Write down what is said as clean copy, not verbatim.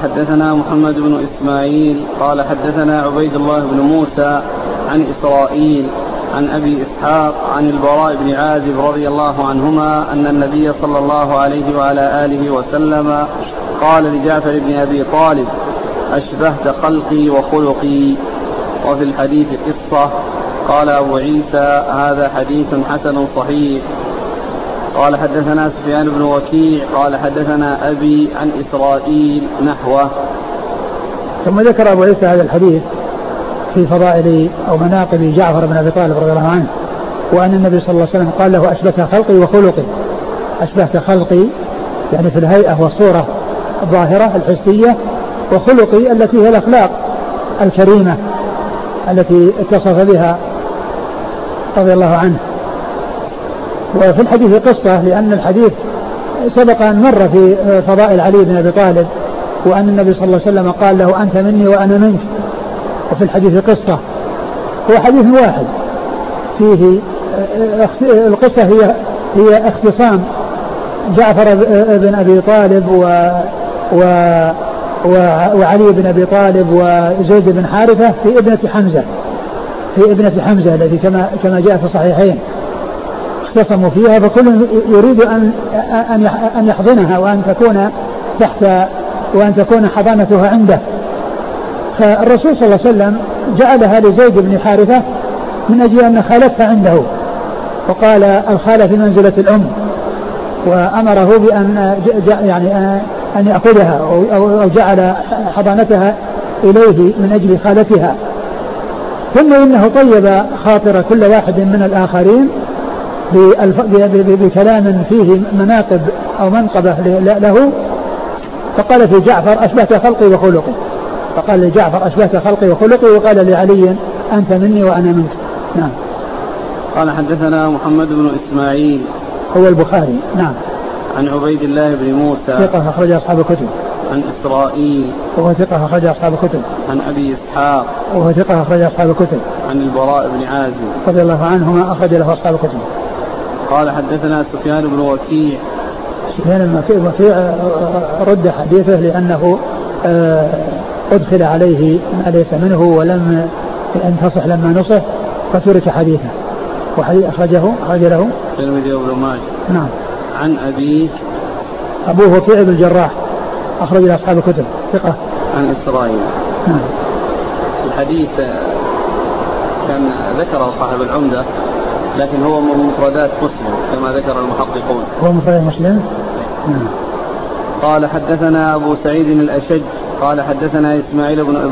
حدثنا محمد بن إسماعيل قال حدثنا عبيد الله بن موسى عن إسرائيل عن أبي إسحاق عن البراء بن عازب رضي الله عنهما أن النبي صلى الله عليه وعلى آله وسلم قال لجعفر بن أبي طالب: أشبهت خلقي وخلقي. وفي الحديث قصة. قال أبو عيسى: هذا حديث حسن صحيح. قال حدثنا سفيان بن وكيع قال حدثنا أبي عن إسرائيل نحوه. ثم ذكر أبو عيسى هذا الحديث في فضائل أو مناقب جعفر بن أبي طالب رضي الله عنه، وأن النبي صلى الله عليه وسلم قال له: أشبهت خلقي وخلقي. أشبهت خلقي يعني في الهيئة والصورة الظاهرة الحسية، وخلقي التي هي الأخلاق الكريمة التي اتصف بها رضي الله عنه. وفي الحديث قصة، لأن الحديث سبق أن مر في فضائل علي بن أبي طالب، وأن النبي صلى الله عليه وسلم قال له: أنت مني وأنا منك. وفي الحديث قصة، هو حديث واحد فيه القصة هي اختصام جعفر بن أبي طالب وعلي بن أبي طالب وزيد بن حارثة في ابنة حمزة التي كما جاء في الصحيحين اختصموا فيها، فكل يريد أن يحضنها وأن تكون حضانتها عنده. فالرسول صلى الله عليه وسلم جعلها لزيد بن حارثة من أجل أن خالتها عنده، وقال: الخالة في منزلة الأم، وأمره بأن أن يأخذها أو جعل حضانتها إليه من أجل خالتها. ثم إنه طيب خاطر كل واحد من الآخرين بكلام فيه مناقب أو منقبة له، فقال في جعفر: أشبهت خلقي وخلقي. فقال لجعفر: أشبهت خلقي وخلقي. وقال لعلي: أنت مني وأنا منك. نعم. قال حدثنا محمد بن إسماعيل هو البخاري. نعم. عن عبيد الله بن موسى ثقة أخرج أصحاب الكتب. عن إسرائيل وهو ثقة أخرج أصحاب الكتب. عن أبي إسحاق وهو ثقة أخرج أصحاب الكتب. عن البراء بن عازب رضي الله عنهما أخرج له أصحاب الكتب. قال حدثنا سفيان بن وكيع. سفيان بن وكيع رد حديثه لأنه أدخل عليه ما ليس منه ولم ينتصح لما نصح فترك حديثه، وحديث أخرج له الترمذي وابن ماجه. نعم. عن أبوه وكيع بن الجراح أخرج له أصحاب الكتب ثقة. عن إسرائيل. نعم. الحديث كان ذكره صاحب العمدة، لكن هو من مفردات مسلم كما ذكر المحققون. هو مفردات مسلم. نعم. قال حدثنا أبو سعيد الأشج قال حدثنا إسماعيل بن